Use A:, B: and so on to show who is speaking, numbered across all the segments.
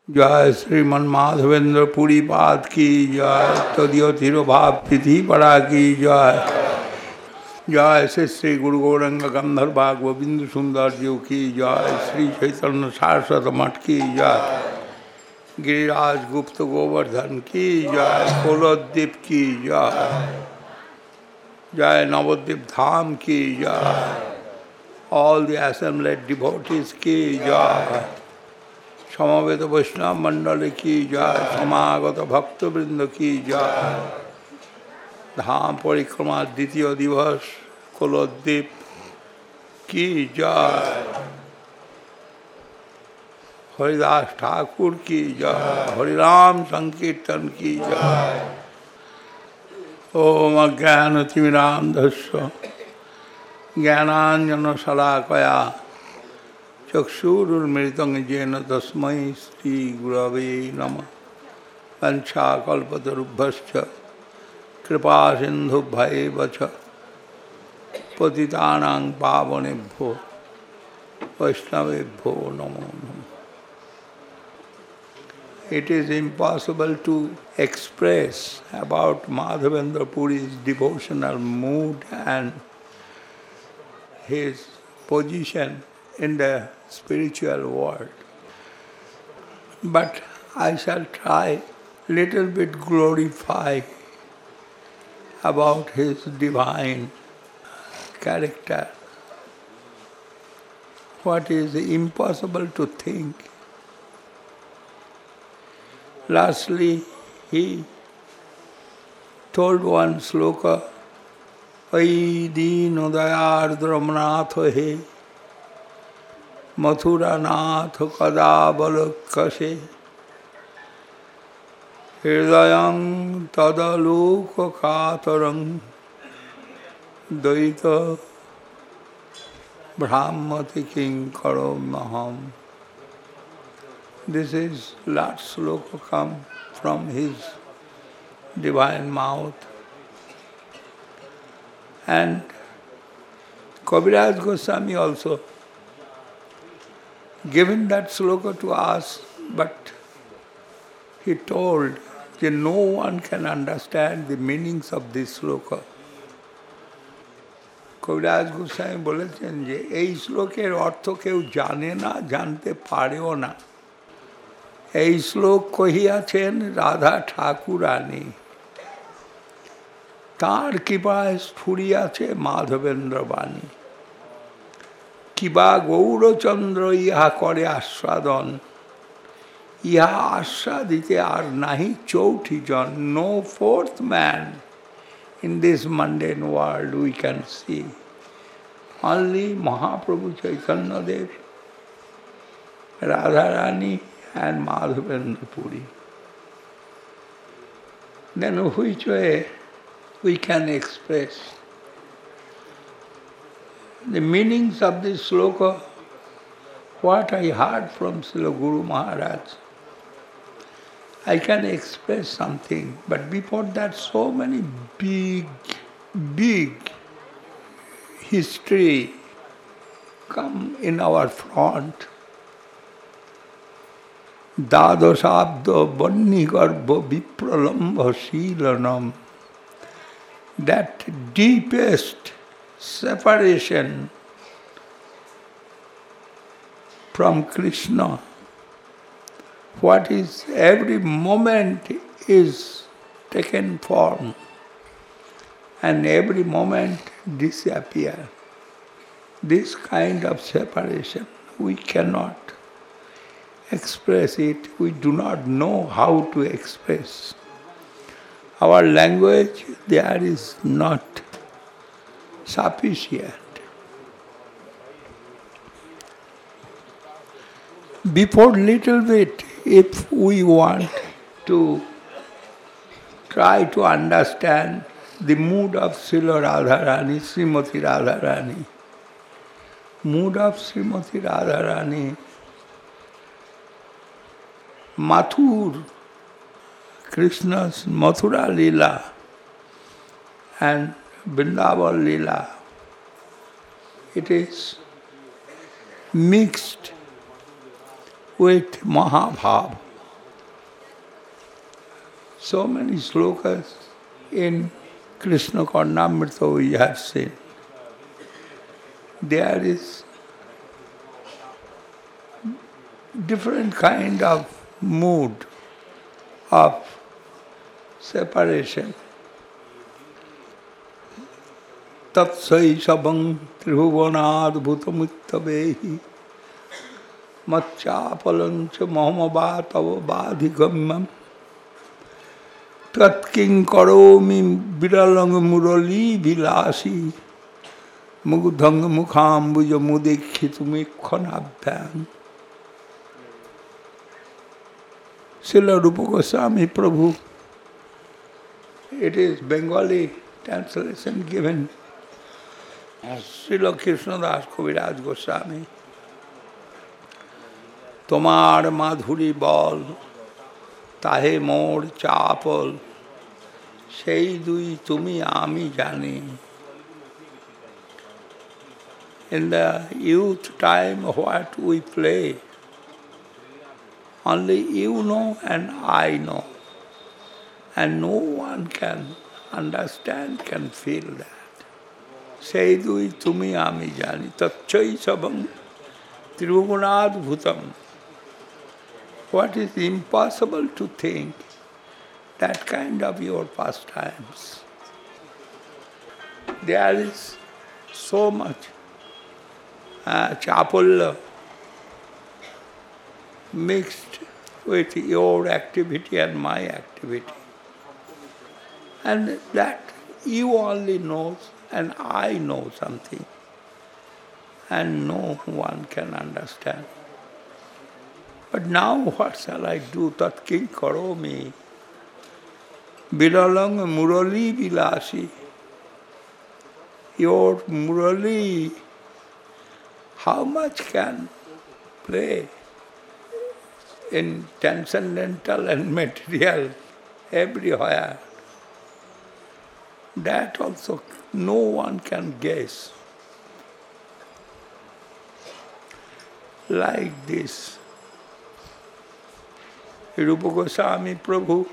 A: जय श्रीमन माधवेंद्र पुरी पाद की जय, तदीय तिरुभाव तिथि पड़ा की जय। जय श्री गुरु गौरंग गंधर्व भाग गोविंद सुंदर जी की जय। श्री चैतन्य सारस्वत मठ की जय। गिरिराज गुप्त गोवर्धन की जय। कोलोद्दीप की जय। जय नवद्वीप धाम की जय। ऑल द assembled devotees की जय। समवेत वैष्णव मंडल की जय। समागत भक्त वृंद की जय। धाम परिक्रमा द्वितीय दिवस कुलोद्दीप की जय। हरिदास ठाकुर की जय। हरिराम संकीर्तन की जय। ओम अज्ञानतिमिरान्धस्य ज्ञानाञ्जनशलाकया चक्षुरुन्मिलितं येन तस्मै श्रीगुरवे नमः। वंशाकल्पतरुभ्यश्च कृपासिन्धुभ्यैव च पतितानां पावनेभ्यो वैष्णवेभ्यो नमो नमः। It is impossible to express about Madhavendra Puri's devotional mood and his position in the spiritual world. But I shall try little bit glorify about his divine character. What is impossible to think. Lastly, he told one sloka, Ai Deen Dayardramnath he Mathura Nath Kadabalakase Hridayang Tadaluka Katarang Daita Brahmati Kinkaram Naham. This is last sloka come from his divine mouth. And Kaviraj Goswami also given that sloka to us, but he told that no one can understand the meanings of this sloka. Kaviraj Goswami বলেছেন যে এই শ্লোকের অর্থ কেউ জানে না, জানতে পারেও না। এই শ্লোক কহিয়াছেন রাধা ঠাকুরানী, তাঁর কৃপায় স্ফুরিয়াছে মাধবেন্দ্র বাণী। কিবা গৌরচন্দ্র ইহা করে আস্বাদন, ইহা আস্বাদিতে আর নাহি চৌঠি জন। No fourth man in this mundane world we can see. Only Mahaprabhu Chaitanya Dev, Radharani and Madhavendra Puri. Then which way we can express the meanings of this sloka? What I heard from Srila Guru Maharaj, I can express something, but before that so many big history come in our front. Dadasabda Vannigarbha Vipralambha Sheelanam, that deepest separation from Krishna. What is every moment is taken form and every moment disappear. This kind of separation, we cannot express it. We do not know how to express. Our language there is not sufficient. Before little bit, if we want to try to understand the mood of Srila Radharani, Srimati Radharani, mood of Srimati Radharani, Mathur, Krishna's Mathura Leela and Vrindavan Leela, it is mixed with Mahabhav. So many slokas in Krishna Karnamrita we have seen. There is different kind of mood of separation. Tatsai sabang tribhuvanad bhutamittavehi matchapalancha mahamabhatava badhigamam tatking karomi viralang murali vilasi mugdhang mukhambuja mudikhitumikhanabhyam. Srila Rupa Goswami Prabhu, it is Bengali translation given as Srila Krishnadas Kaviraj Goswami. Tomar madhuri bol, tahe mor chapol, sei dui tumi ami jani. In the youth time what we play, only you know and I know. And no one can understand, can feel that. Seidui tumi ami jani, tatchai sabam tribhuvanad bhutam. What is impossible to think, that kind of your pastimes. There is so much chapulla mixed with your activity and my activity. And that you only knows and I know something. And no one can understand. But now what shall I do? Tat king karomi. Viralang murali vilasi. Your murali, how much can play in transcendental and material everywhere? That also no one can guess. Like this, Rupa Goswami Prabhu,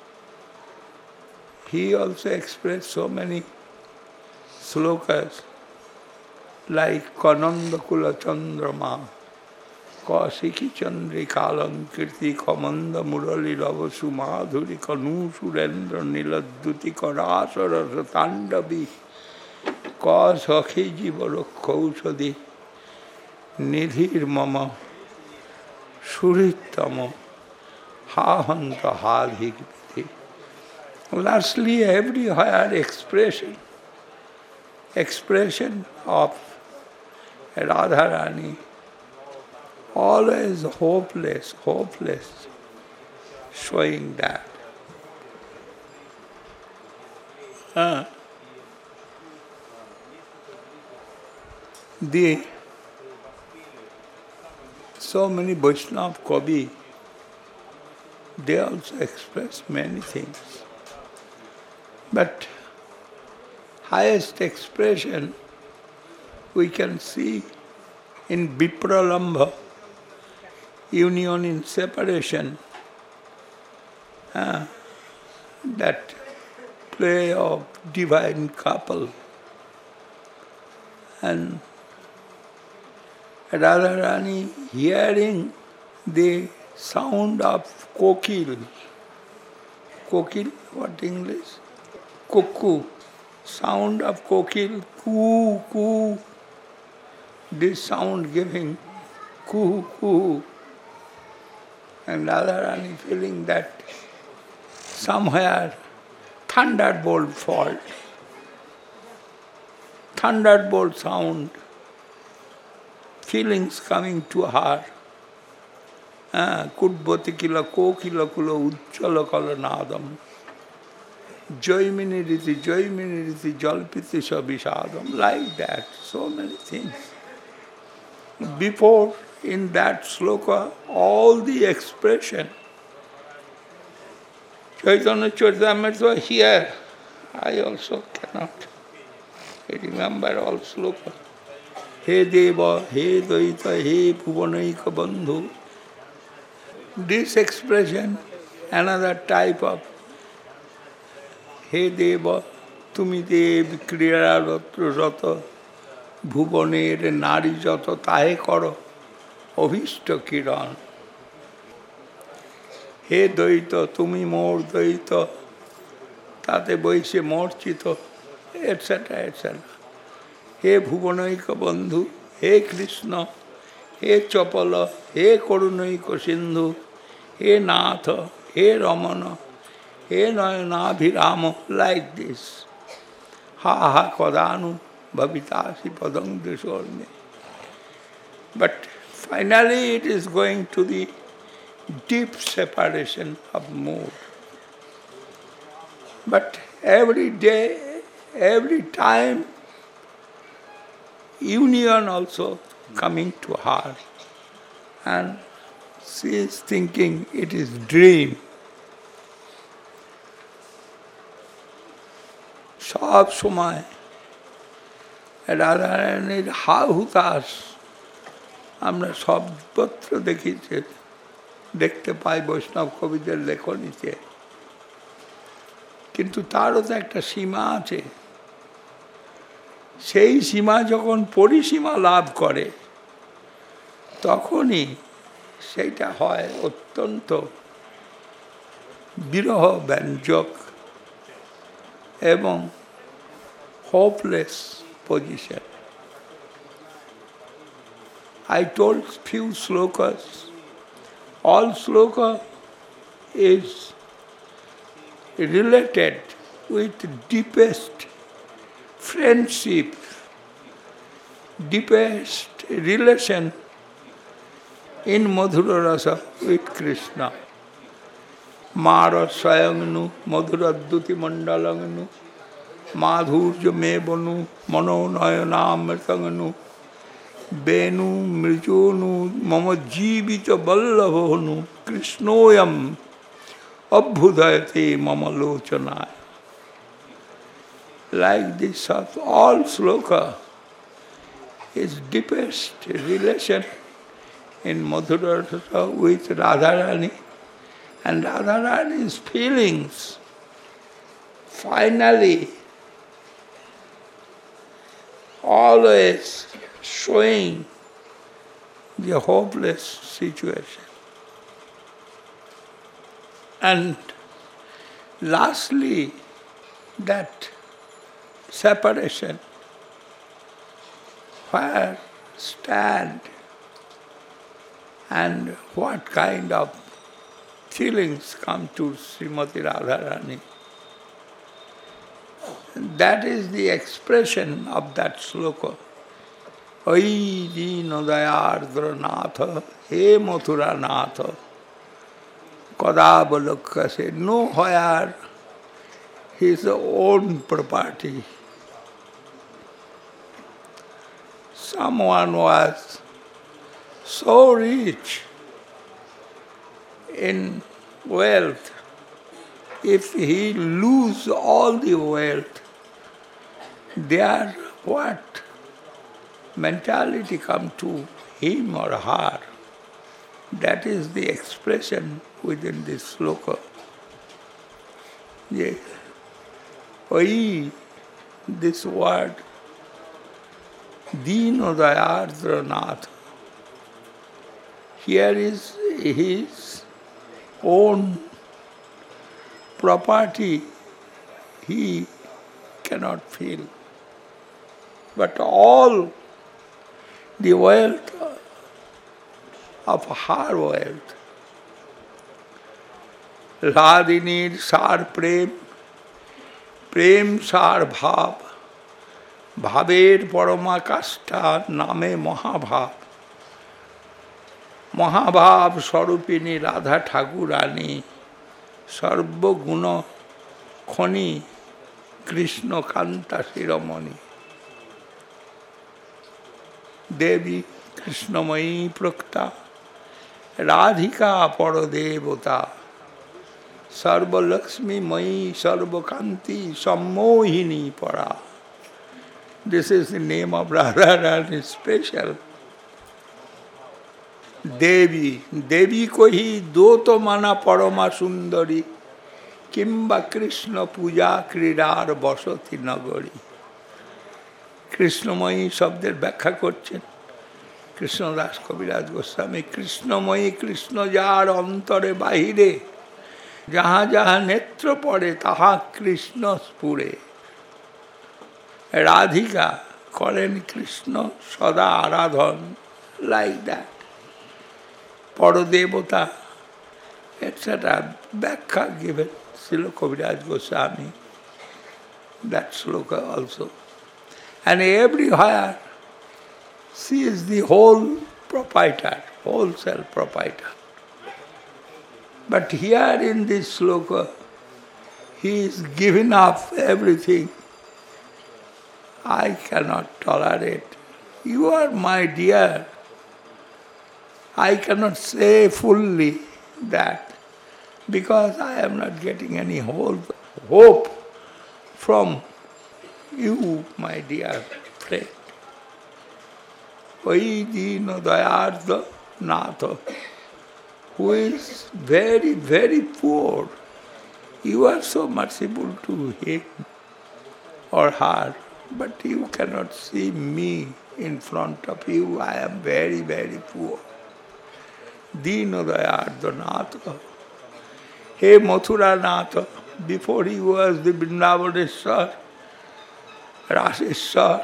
A: he also expressed so many slokas like Kananda Kula Chandrama, Kausiki Chandri Kalam Kirti Kamanda Murali Ravasu Madhuri Kanu Surendra Niladduti Karasara Satandabi Kasakhi Jivara Kausadi Nidhir Mama Suritama Hahanta Hadhikiti. Lastly, everywhere expression of Radharani, always hopeless, showing that. So many Vaishnava Kavi, they also express many things. But highest expression we can see in Vipralambha, union in separation, that play of divine couple. And Radharani hearing the sound of kokil. Kokil, what English? Cuckoo. Sound of kokil, coo, coo. This sound giving coo, coo. And Radharani feeling that somewhere thunderbolt fault. Thunderbolt sound. Feelings coming to her. Kudbotikila kokila kula ujjala kala nadam. Jaimini riti jalpiti sabishadam. Like that, so many things. Before, in that sloka, all the expression. Chaitanya Charitamrita was here. I also cannot remember all sloka. He Deva, He Dvaita, He Bhuvanaika Bandhu. This expression, another type of হে দেব তুমি দেব ক্রীড়ারত ভুবনের নারী যত তাহে করো অভীষ্ট কিরণ। হে দ্বৈত তুমি মোর দ্বৈত তাতে বইছে মূর্ছিত এটসেট্রা এটসেট্রা। হে ভুবনৈক বন্ধু, হে কৃষ্ণ, হে চপল, হে করুণৈক সিন্ধু, হে নাথ, হে রমণ, হে নয়নাভিরাম, like this. Ha ha kodanu bhavitasi padam desorme. But finally it is going to the deep separation of mood. But every day, every time, union also coming to her, and she is thinking it is dream. সব সময় রাধারানীর হা হুতাশ আমরা সর্বত্র দেখতে পাই বৈষ্ণব কবিদের লেখনীতে, কিন্তু তারও তো একটা সীমা আছে। সেই সীমা যখন পরিসীমা লাভ করে তখনই সেইটা হয় অত্যন্ত বিরহ ব্যঞ্জক এবং hopeless position. I told few slokas. All sloka is related with deepest friendship, deepest relation in Madhura Rasa with Krishna. Mara Swayangnu, Madhuradduti Mandalangnu, Madhurja Mebanu, Mano Nayanamritanganu, Benu Mrijonu, Mama Jivita Ballavonu, Krishnoyam, Abhudayate Mama Lochanaya. Like this, all sloka is deepest relation in Madhura Rasa with Radharani, and Radharani's feelings finally always showing the hopeless situation. And lastly, that separation, where stand and what kind of feelings come to Srimati Radharani. That is the expression of that sloka. Oi dinodayardra natha, he mathura natha, kadabalokase, nowhere his own property. Someone was so rich in wealth, if he lose all the wealth, there what mentality come to him or her? That is the expression within this sloka. Yes. Oi, this word, Dinodayardra Nath, here is his own property he cannot feel. But all the wealth of her wealth, Radhinir sar prem, prem sar bhav, bhaver paramakashta name mahabhav. Mahabhav Swarupini Radha Thakurani, Sarvaguna Khani, Krishna Kanta Shiramani. Devi Krishnamayi Prakta, Radhika Paradevata, Sarva Lakshmi Mayi Sarva Kanti Sammohini Para. This is the name of Radharani special. देवी, देवी को ही दो तो माना परमा सुंदरी, কিম্বা কৃষ্ণ পূজা ক্রীড়ার বসতি নগরী। কৃষ্ণময়ী শব্দের ব্যাখ্যা করছেন কৃষ্ণদাস কবিরাজ গোস্বামী। কৃষ্ণময়ী, কৃষ্ণ যার অন্তরে বাহিরে, যাহা যাহা নেত্র পড়ে তাহা কৃষ্ণ স্ফুরে। রাধিকা করেন কৃষ্ণ সদা আরাধন, লাইক দ্যাট। পরদেবতা etc. ব্যাখ্যা given Srila Kaviraj Goswami, that sloka also. And everywhere she is the whole proprietor, wholesale proprietor. But here in this sloka, he is giving up everything. I cannot tolerate. You are my dear. I cannot say fully that because I am not getting any hope from you, my dear friend. Oi Dino Dayartha Natha, who is very, very poor. You are so merciful to him or her, but you cannot see me in front of you. I am very, very poor. Dino Dayartha Natha. Hey Mathura Natha, before he was the Vrindavaneshwar, Raseshwar,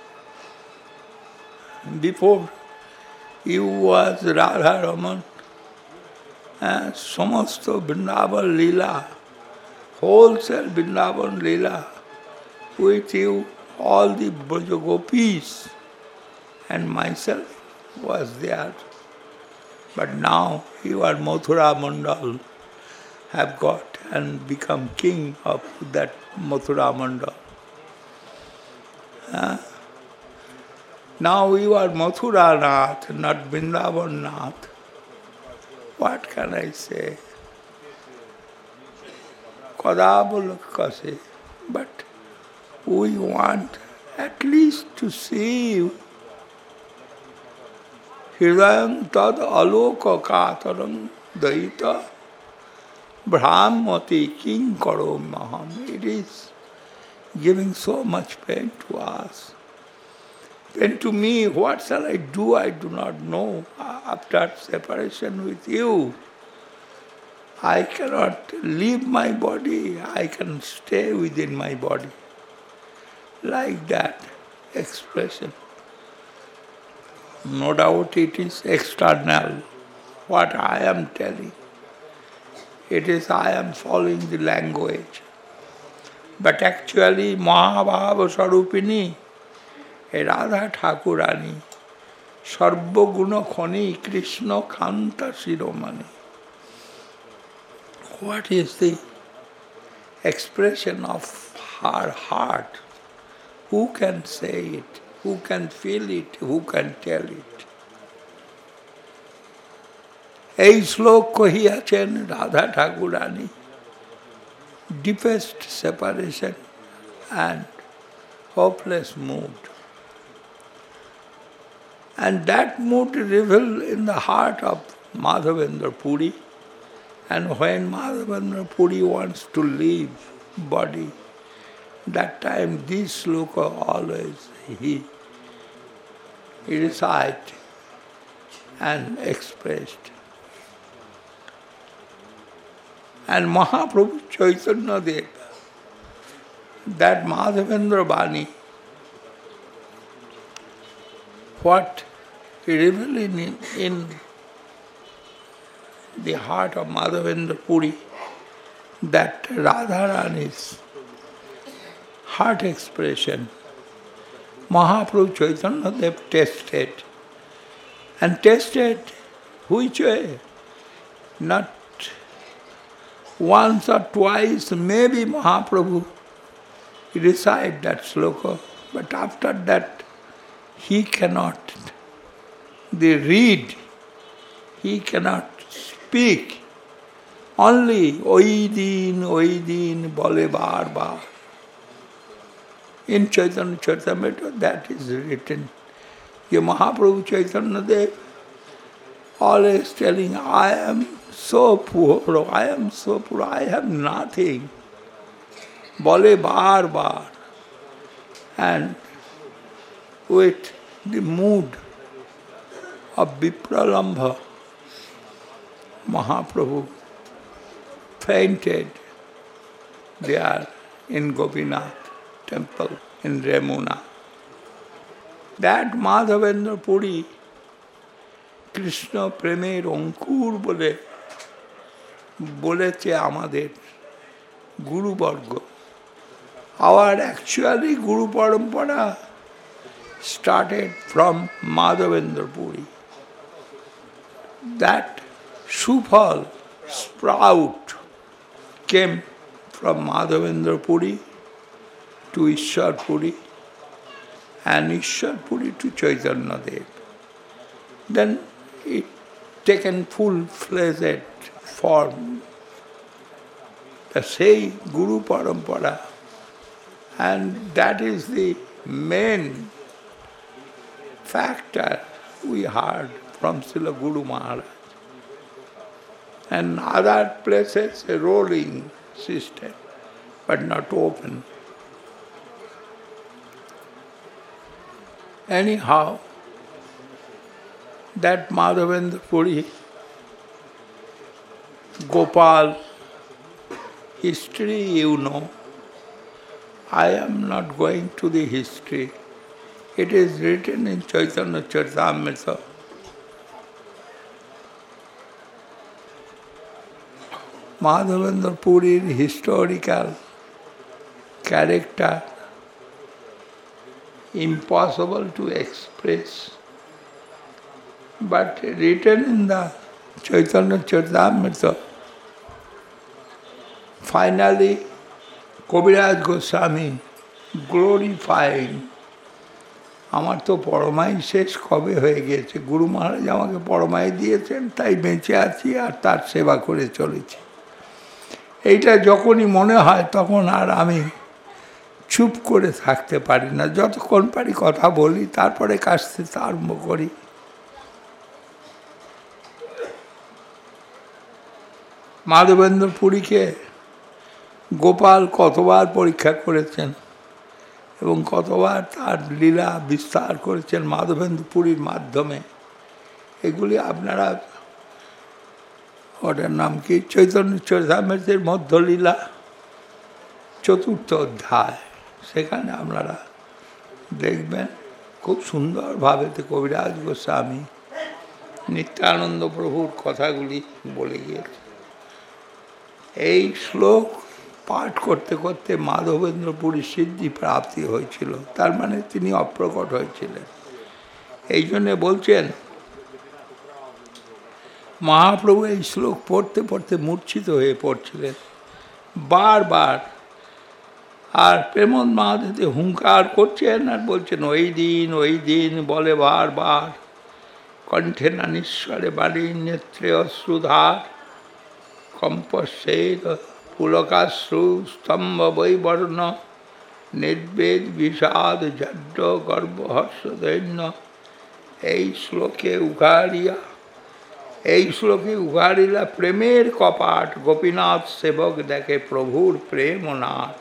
A: before he was Radha Raman, and Samasto Vrindavan Leela, wholesale Vrindavan Leela, with you all the Brajagopis and myself was there. But now you are Mathura Mandal, have got and become king of that Mathura Mandal. Now you are Mathura Nath, not Vrindavan Nath. What can I say? Kadabulakase. But we want at least to see you. Hridayam tad aloka kataram daita brahmati king karom maham. It is giving so much pain to us. Pain to me, what shall I do? I do not know. After separation with you, I cannot leave my body. I can stay within my body. Like that expression. No doubt it is external, what I am telling. It is I am following the language. But actually Mahabhava Sarupini, Radha Thakurani, Sarva Guna Khani, Krishna Kanta Shiromani. What is the expression of her heart? Who can say it? Who can feel it? Who can tell it? এই শ্লোক কহিয়াছেন Radha ঠাকুরানী, deepest separation and hopeless mood. And that mood revealed in the heart of Madhavendra Puri. And when Madhavendra Puri wants to leave body, that time this sloka always he recite and expressed. And Mahaprabhu Chaitanya Dev, that Madhavendra Bani, what he revealed in the heart of Madhavendra Puri, that Radharani's heart expression, Mahaprabhu Chaitanya Dev tested. And tested which way? Not once or twice, maybe Mahaprabhu recite that sloka, but after that he cannot read, he cannot speak. Only Oidin bole bar bar. In Chaitanya Charitamrita that is written. Mahaprabhu Chaitanya Dev always telling, I am so poor, I am so poor, I have nothing. Bole bar bar. And with the mood of Vipralambha, Mahaprabhu fainted there in Gopinath temple in Remuna. That Madhavendra Puri, Krishna Premer Ankur boleche amader Guru Varga. Our actually Guru Parampara started from Madhavendra Puri. That Sufal sprout came from Madhavendra Puri to Ishwar Puri and Ishwar Puri to Chaitanya Dev. Then it taken full-fledged form. The same Guru Parampara, and that is the main factor we heard from Srila Guru Maharaj. And other places a rolling system, but not open. Anyhow, that Madhavendra Puri, Gopal, history you know. I am not going to the history. It is written in Chaitanya Charitamrita. Madhavendra Puri's historical character, impossible to express, but written in the Chaitanya Charitamrita. Finally, Kaviraj Goswami glorifying, আমার তো পরমাই শেষ কবে হয়ে গেছে, গুরু মহারাজ আমাকে পরমাই দিয়েছেন, তাই বেঁচে আছি আর তার সেবা করে চলেছি। এইটা যখনই মনে হয় তখন আর আমি চুপ করে থাকতে পারি না, যতক্ষণ পারি কথা বলি, তারপরে কাশতে আরম্ভ করি। মাধবেন্দ্র পুরীকে গোপাল কতবার পরীক্ষা করেছেন এবং কতবার তার লীলা বিস্তার করেছেন মাধবেন্দ্র পুরীর মাধ্যমে, এগুলি আপনারা, ওটার নাম কি, চৈতন্য চরিতামৃতের মধ্যলীলা ৪র্থ অধ্যায়, সেখানে আপনারা দেখবেন খুব সুন্দরভাবে কবিরাজ গোস্বামী নিত্যানন্দ প্রভুর কথাগুলি বলে গিয়েছে। এই শ্লোক পাঠ করতে করতে মাধবেন্দ্র পুরীর সিদ্ধি প্রাপ্তি হয়েছিল, তার মানে তিনি অপ্রকট হয়েছিলেন। এই জন্যে বলছেন মহাপ্রভু এই শ্লোক পড়তে পড়তে মূর্ছিত হয়ে পড়ছিলেন বারবার, আর প্রেমন মহাদেবে হুঙ্কার করছেন আর বলছেন ওই দিন বলে বারবার, কণ্ঠে নানীশ্বরে বাড়ি, নেত্রে অশ্রুধার, কম্পস্যেদ পুলকাশ্রু স্তম্ভ বৈবর্ণ, নির্বেদ বিষাদ জড্ড গর্ভহর্ষ দৈন্য। এই শ্লোকে উঘাড়িলা প্রেমের কপাট, গোপীনাথ সেবক দেখে প্রভুর প্রেম নাট।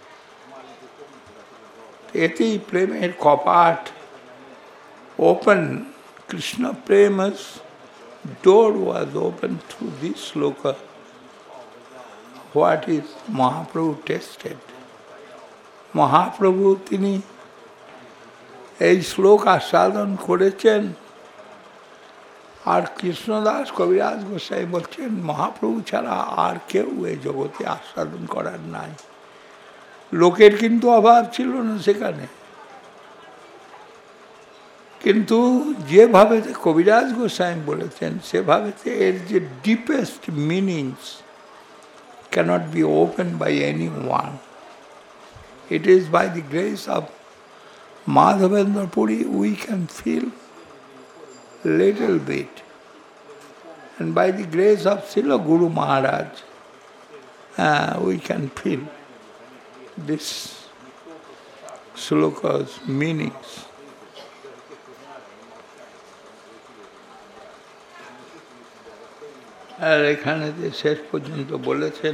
A: এতেই প্রেমের কপাট ওপেন, কৃষ্ণ প্রেমস door was open through this sloka. What is Mahaprabhu tested? Mahaprabhu তিনি এই শ্লোক আস্বাদন করেছেন, আর কৃষ্ণদাস কবিরাজ গোসাই বলছেন মহাপ্রভু ছাড়া আর কেউ এই জগতে আস্বাদন করার নাই। লোকের কিন্তু অভাব ছিল না সেখানে, কিন্তু যেভাবে কবিরাজ গোস্বামী বলেছেন সেভাবে এর যে deepest meanings cannot be opened by anyone. It is by the grace of Madhavendra Puri we can feel little bit, and by the grace of Srila Guru Maharaj we can feel this sloka's meanings. আর এখানে যে শেষ পর্যন্ত বলেছেন,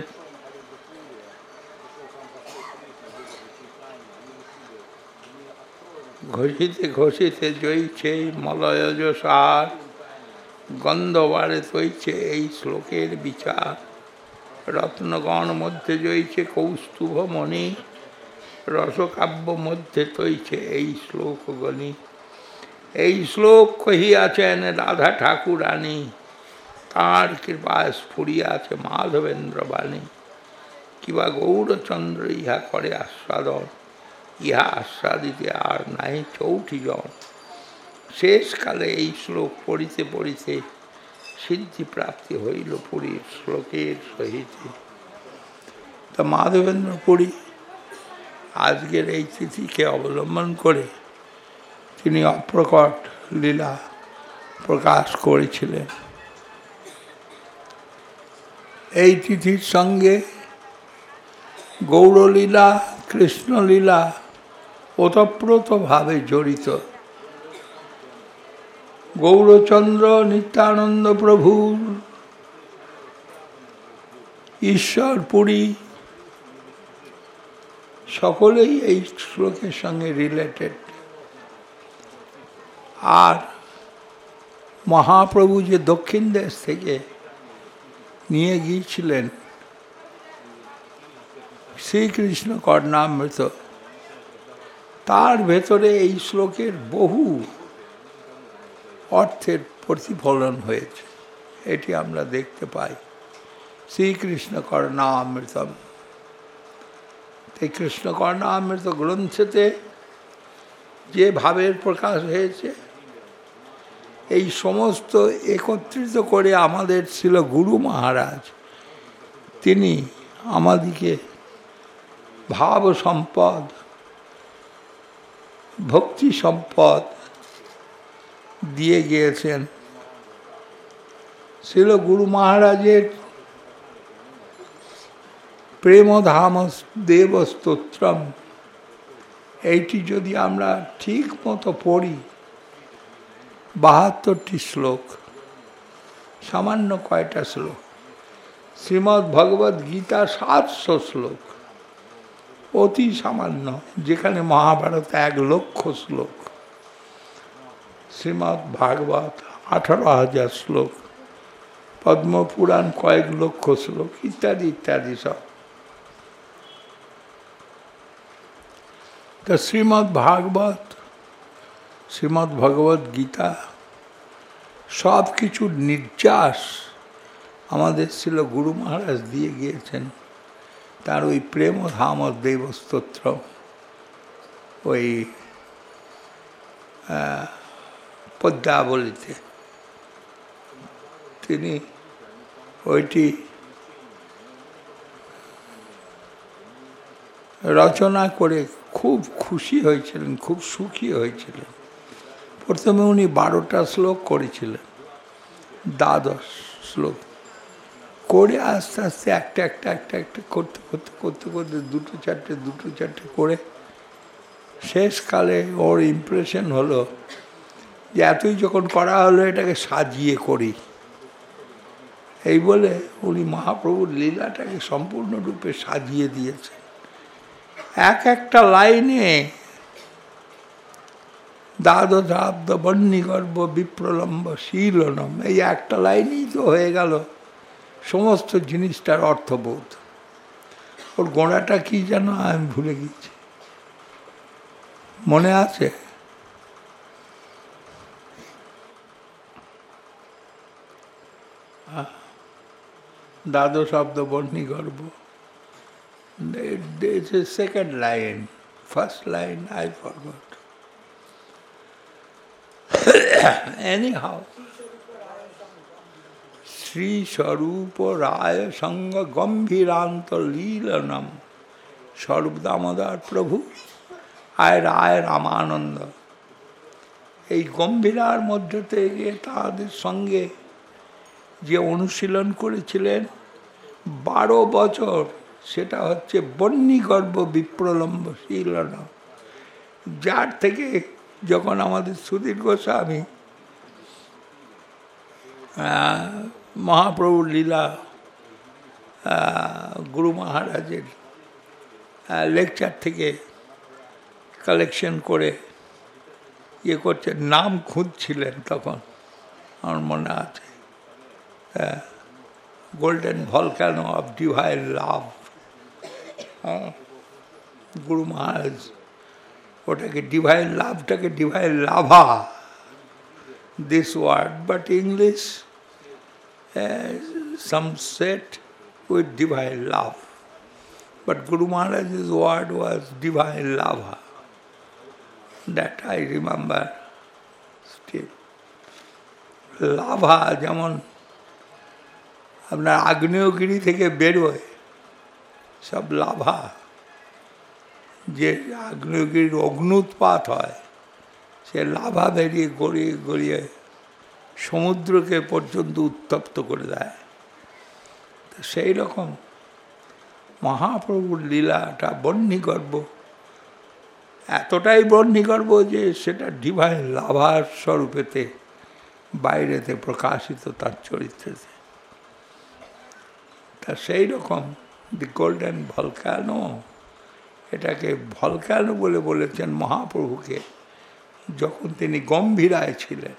A: ঘষিতে ঘষিতে জয়ছে মলয়জ সার, গন্ধবারে তৈছে এই শ্লোকের বিচার। রত্নগণ মধ্যে জয়ছে কৌস্তুভ মণি, রসকাব্য মধ্যে তৈছে এই শ্লোকগণি। এই শ্লোক কহিয়াছেন রাধা ঠাকুরানী, তাঁর কৃপায় স্ফুরিয়াছে মাধবেন্দ্র বাণী। কিবা গৌরচন্দ্র ইহা করে আস্বাদন, ইহা আস্বাদিতে আর নাই চৌঠি জন। শেষকালে এই শ্লোক পড়িতে পড়িতে সিদ্ধি প্রাপ্তি হইল পুরীর শ্লোকের সহিত। তা মাধবেন্দ্র পুরী আজকের এই তিথিকে অবলম্বন করে তিনি অপ্রকট লীলা প্রকাশ করেছিলেন। এই তিথির সঙ্গে গৌরলীলা, কৃষ্ণলীলা ওতপ্রোতভাবে জড়িত। গৌরচন্দ্র নিত্যানন্দ প্রভুর ঈশ্বর পুরী সকলেই এই শ্লোকের সঙ্গে রিলেটেড। আর মহাপ্রভু যে দক্ষিণ দেশ থেকে নিয়ে গিয়েছিলেন শ্রীকৃষ্ণ কর্ণামৃত, তার ভেতরে এই শ্লোকের বহু অর্থের প্রতিফলন হয়েছে, এটি আমরা দেখতে পাই। শ্রীকৃষ্ণ কর্ণামৃতম, এই কৃষ্ণ কর্ণামৃত গ্রন্থেতে যে ভাবের প্রকাশ হয়েছে, এই সমস্ত একত্রিত করে আমাদের ছিল গুরু মহারাজ, তিনি আমাদিকে ভাব সম্পদ, ভক্তি সম্পদ দিয়ে গিয়েছেন। ছিল গুরু মহারাজের প্রেমধাম দেবস্তোত্রম, এইটি যদি আমরা ঠিক মতো পড়ি, 72টি শ্লোক, সামান্য কয়টা শ্লোক। শ্রীমদ্ ভগবদ্ গীতা 700 শ্লোক, অতি সামান্য, যেখানে মহাভারত 1,00,000 শ্লোক, শ্রীমদ্ ভাগবত 18,000 শ্লোক, পদ্মপুরাণ কয়েক লক্ষ শ্লোক, ইত্যাদি ইত্যাদি সব। তা শ্রীমদ্ ভাগবত, শ্রীমদ্ ভগবদ্ গীতা সব কিছুর নির্যাস আমাদের ছিল গুরু মহারাজ দিয়ে গিয়েছেন তার ওই প্রেমধাম দেবস্তোত্র, ওই পদ্মাবলিতে। তিনি ওইটি রচনা করে খুব খুশি হয়েছিলেন, খুব সুখী হয়েছিলেন। প্রথমে উনি 12টা শ্লোক করেছিলেন, 12 শ্লোক করে আস্তে আস্তে একটা একটা একটা একটা করতে করতে করতে করতে 2টো 4টে 2টো 4টে করে শেষকালে ওর ইমপ্রেশন হলো যে এতই যখন করা হলো এটাকে সাজিয়ে করি। এই বলে উনি মহাপ্রভুর লীলাটাকে সম্পূর্ণরূপে সাজিয়ে দিয়েছেন। এক একটা লাইনে দ্বাদশাব্দ বহ্নিগর্ভ বিপ্রলম্ব শীলনম, এই একটা লাইনেই তো হয়ে গেল সমস্ত জিনিসটার অর্থবোধ। ওর গোড়াটা কি যেন আমি ভুলে গেছি, মনে আছে? দ্বাদশাব্দ বহ্নিগর্ভ, it's a second line, first line I forgot. Anyhow, Shri স্বরূপ রায় সঙ্গ গম্ভীরান্ত লীলনম, স্বরূপ দামোদর প্রভু আয় রায় রামানন্দ। এই গম্ভীরার মধ্যে থেকে তাদের সঙ্গে যে অনুশীলন করেছিলেন 12 বছর, সেটা হচ্ছে বহ্নিগর্ভ বিপ্রলম্ব শীলনম, যার থেকে যখন আমাদের সুধীর গোস্বামী মহাপ্রভুর লীলা গুরু মহারাজের লেকচার থেকে কালেকশন করে ইয়ে করছেন, নাম খুঁজছিলেন তখন, আমার মনে আছে, golden volcano of divine love. গুরু মহারাজ ওটাকে ডিভাইন লাভটাকে divine lava, this word, but English some said with divine love, but Guru Maharaj's word was divine lava. That I remember still. Lava যেমন আপনার আগ্নেয়গিরি থেকে বেরোয় সব লাভা, যে আগ্নেয়গিরির অগ্নুৎপাত হয়, সে লাভা বেরিয়ে গড়িয়ে গড়িয়ে সমুদ্রকে পর্যন্ত উত্তপ্ত করে দেয়। তো সেই রকম মহাপ্রভুর লীলাটা বহ্নিগর্ভ, এতটাই বহ্নিগর্ভ যে সেটা ডিভাইন লাভার স্বরূপেতে বাইরেতে প্রকাশিত তার চরিত্রেতে। তা সেই রকম দি গোল্ডেন ভলকানো, এটাকে ভলকানো বলে বলেছেন মহাপ্রভুকে যখন তিনি গম্ভীরায় ছিলেন।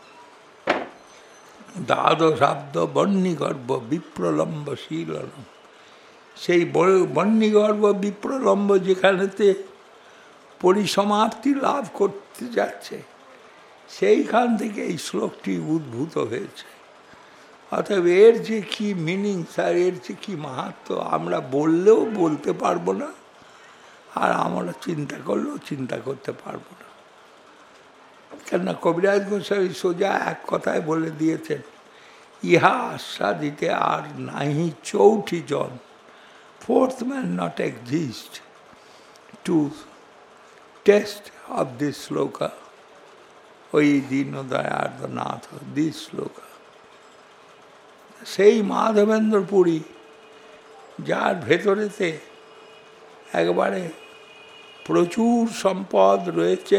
A: দ্বাদশাব্দ বহ্নিগর্ভ বিপ্রলম্ব শীলন, সেই বহ্নিগর্ভ বিপ্রলম্ব যেখানেতে পরিসমাপ্তি লাভ করতে যাচ্ছে, সেইখান থেকে এই শ্লোকটি উদ্ভূত হয়েছে। অতএব এর যে কি মিনিংস আর এর যে কি মাহাত্ম আমরা বললেও বলতে পারবো না, আর আমরা চিন্তা করলেও চিন্তা করতে পারবো না। কেননা কবিরাজ গোস্বামী সোজা এক কথায় বলে দিয়েছেন, ইহা আস্বাদিতে আর নাহি চৌঠি জন, fourth man not exist to test of this sloka. ওই দীনদয়ার্দ্রনাথ this sloka. সেই মাধবেন্দ্র পুরী যার ভেতরেতে একবারে প্রচুর সম্পদ রয়েছে,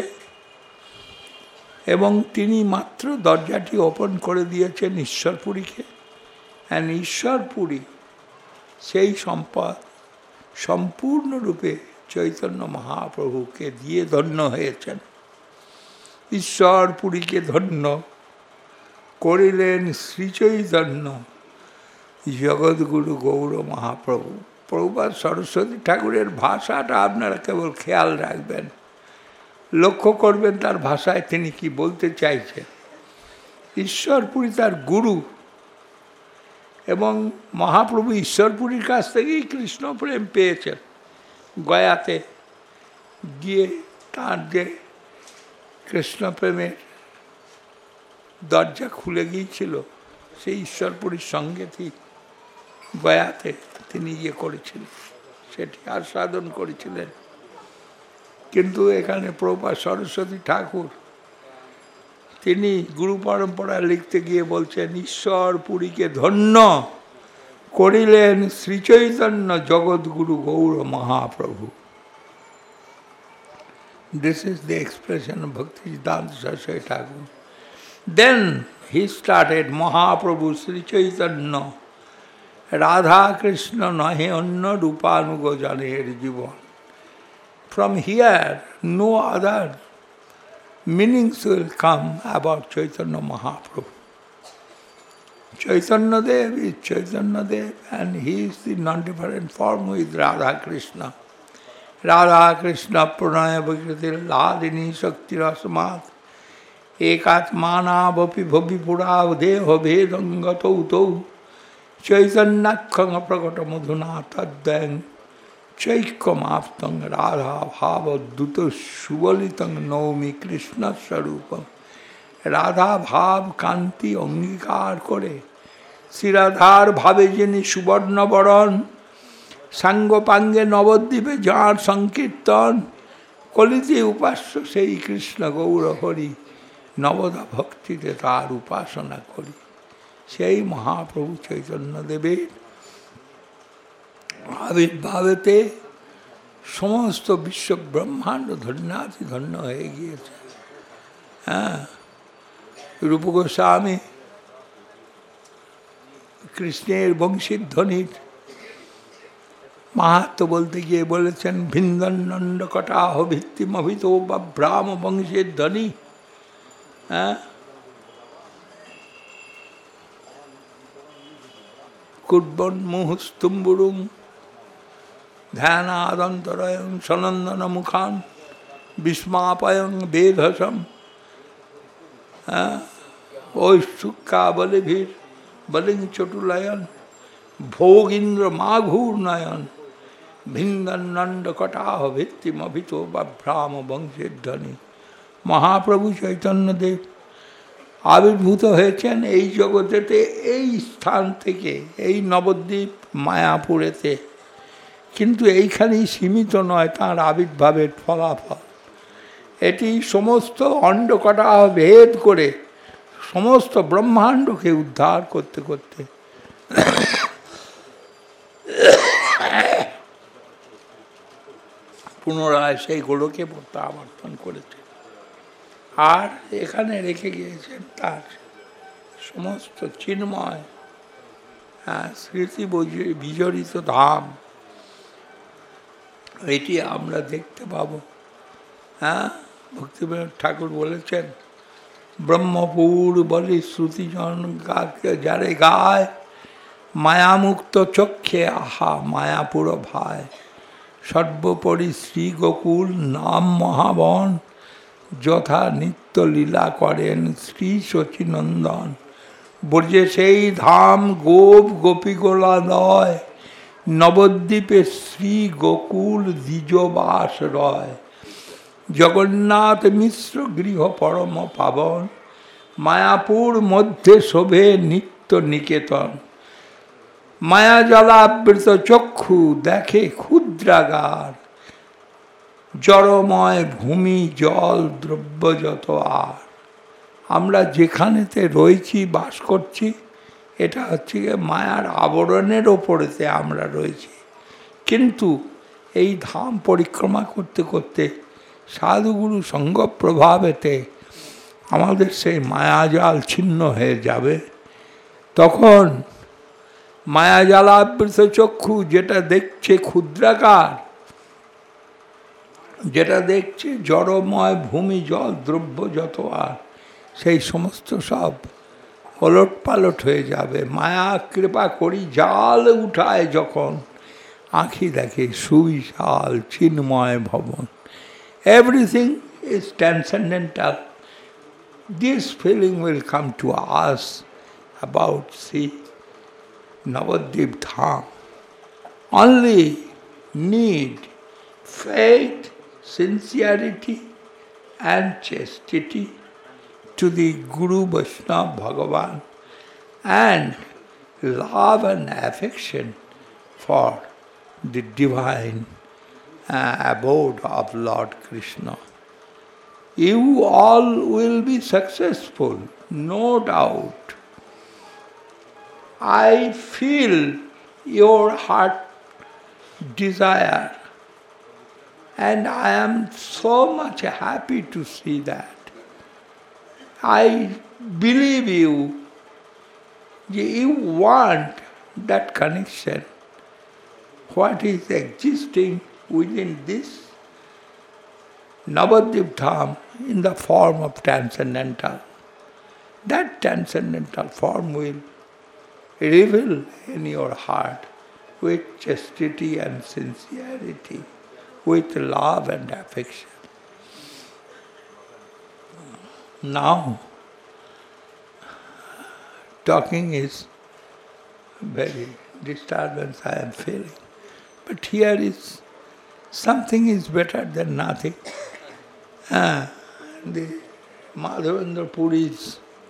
A: এবং তিনি মাত্র দরজাটি ওপেন করে দিয়েছেন ঈশ্বরপুরীকে, অ্যান্ড ঈশ্বরপুরী সেই সম্পদ সম্পূর্ণরূপে চৈতন্য মহাপ্রভুকে দিয়ে ধন্য হয়েছেন। ঈশ্বরপুরীকে ধন্য করিলেন শ্রীচৈতন্য জগৎগুরু গৌর মহাপ্রভু। প্রভুপাদ সরস্বতী ঠাকুরের ভাষাটা আপনারা কেবল খেয়াল রাখবেন, লক্ষ্য করবেন তার ভাষায় তিনি কি বলতে চাইছেন। ঈশ্বরপুরী তার গুরু, এবং মহাপ্রভু ঈশ্বরপুরীর কাছ থেকেই কৃষ্ণ প্রেম পেয়েছেন। গয়াতে গিয়ে তার যে কৃষ্ণ প্রেমের দরজা খুলে গিয়েছিল, সেই ঈশ্বরপুরীর সঙ্গে গয়াতে তিনি ইয়ে করেছিলেন, সেটি আস্বাদন করেছিলেন। কিন্তু এখানে প্রভুপাদ সরস্বতী ঠাকুর তিনি গুরু পরম্পরা লিখতে গিয়ে বলছেন, ঈশ্বরপুরীকে ধন্য করিলেন শ্রীচৈতন্য জগৎগুরু Gour Mahaprabhu. This is the expression of Bhaktisiddhanta Saraswati Thakur. Then he started Mahaprabhu Sri Chaitanya Radha Krishna nahe anna rupanugo janer jivan. From here no other meanings will come about Chaitanya Mahaprabhu. Chaitanya Dev is Chaitanya Dev, and he is the non-different form with Radha Krishna. Radha Krishna pranaya vikritir ladini shakti rasmat ekatmana vapi bhavi purav deho vedangato utau Chaitanyakkhanga prakata madhuna taddang Chaikamaptang Radha Bhava Duta Shuvalitang Naumi Krishna Sarupam. Radha Bhav Kanti অঙ্গীকার করে শ্রীরাধার ভাবে যিনি সুবর্ণ বরণ, সাঙ্গপাঙ্গে নবদ্বীপে যাঁর সংকীর্তন, কলিতে উপাস্য সেই কৃষ্ণ গৌর হরি, নবদা ভক্তিতে তার উপাসনা করি। সেই মহাপ্রভু চৈতন্যদেবের আবির্ভাবেতে সমস্ত বিশ্ব ব্রহ্মাণ্ড ধন্যাতি ধন্য হয়ে গিয়েছে। হ্যাঁ, রূপ গোস্বামী কৃষ্ণের বংশীধ্বনির মাহাত্ম বলতে গিয়ে বলেছেন ভিন্দন্নন্দ কটাহ ভিত্তিমভিত বা ব্রাহ্ম বংশের ধ্বনি। হ্যাঁ, কুর্বন মুহুস্তুম্বুরুং ধ্যানাদন্তরয়ং সনন্দন মুখান বিস্মাপয়ং বেধসম ঐশুকা বলিভীর বলিং চটুলয়ন ভোগীন্দ্র মাঘুর নয়ন ভিন্দন্নন্দ কটাহ ভিত্তিমভিত বা ব্রাহ্ম বংশের ধ্বনি। মহাপ্রভু চৈতন্যদেব আবির্ভূত হয়েছেন এই জগতেতে, এই স্থান থেকে, এই নবদ্বীপ মায়াপুরেতে। কিন্তু এইখানেই সীমিত নয় তাঁর আবির্ভাবের ফলাফল। এটি সমস্ত অণ্ডকটা ভেদ করে সমস্ত ব্রহ্মাণ্ডকে উদ্ধার করতে করতে পুনরায় সেই গোলকে প্রত্যাবর্তন করেছে। আর এখানে রেখে গিয়েছেন তার সমস্ত চিন্ময় স্মৃতি বিজড়িত ধাম। এটি আমরা দেখতে পাবো। ভক্তিবিনোদ ঠাকুর বলেছেন ব্রহ্মপুর বলি শ্রুতিজন যারে গায় মায়ামুক্ত চক্ষে আহা মায়াপুর ভাই। সর্বোপরি শ্রী গোকুল নাম মহাবন যথা নিত্য লীলা করেন শ্রী শচীনন্দন। ব্রজে সেই ধাম গোপ গোপীগোলালয় নবদ্বীপে শ্রী গোকুল দ্বিজবাস রয়। জগন্নাথ মিশ্র গৃহ পরম পাবন মায়াপুর মধ্যে শোভে নিত্য নিকেতন। মায়া জলাবৃত চক্ষু দেখে ক্ষুদ্রাগার জড়ময় ভূমি জল দ্রব্য যত আর। আমরা যেখানেতে রয়েছি বাস করছি এটা হচ্ছে মায়ার আবরণের ওপরেতে আমরা রয়েছি। কিন্তু এই ধাম পরিক্রমা করতে করতে সাধুগুরু সঙ্গ প্রভাবেতে আমাদের সেই মায়াজাল ছিন্ন হয়ে যাবে। তখন মায়াজালাবৃত চক্ষু যেটা দেখছে ক্ষুদ্রাকার, যেটা দেখছে জড়ময় ভূমি জল দ্রব্য যত আর, সেই সমস্ত সব ওলট পালট হয়ে যাবে। মায়া কৃপা করি জাল উঠায় যখন আঁখি দেখে সুবিশাল চিন্ময় ভবন। Everything is transcendental. This feeling will come to us about see Navadvip Dham. Only need faith, sincerity and chastity to the Guru Vaishnava Bhagavan and love and affection for the divine abode of Lord Krishna. You all will be successful, no doubt. I feel your heart desire and I am so much happy to see that. I believe you want that connection. What is existing within this Navadvip Dham in the form of transcendental. That transcendental form will reveal in your heart with chastity and sincerity, with love and affection. Now, talking is very disturbance I am feeling. But here is something is better than nothing. The Madhavendra Puri's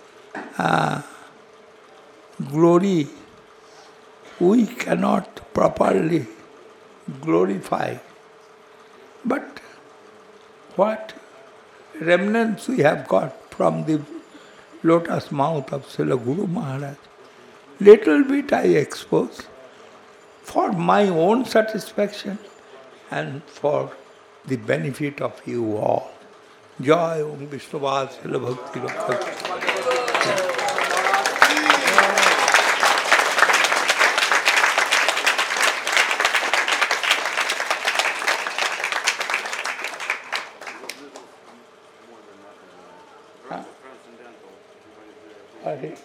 A: glory we cannot properly glorify. But what remnants we have got from the lotus mouth of Srila Guru Maharaj, little bit I expose for my own satisfaction and for the benefit of you all. Jai Om Vishnuvad Srila Bhakti Rakha. Hare.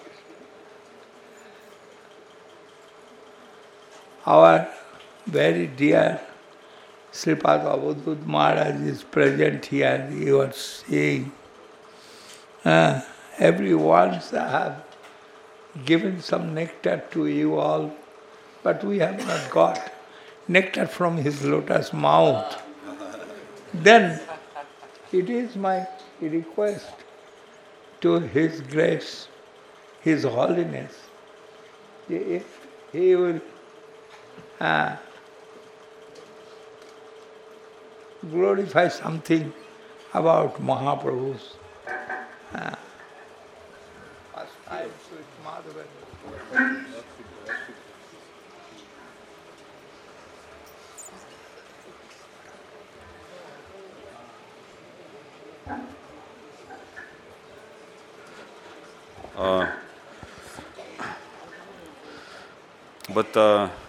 A: Our very dear Sripad Avadhut Maharaj is present here. He was saying, every once I have given some nectar to you all, but we have not got nectar from his lotus mouth. Then it is my request to His Grace, His Holiness, if he will glorify something about Mahaprabhu's first time with Madhavendra.
B: But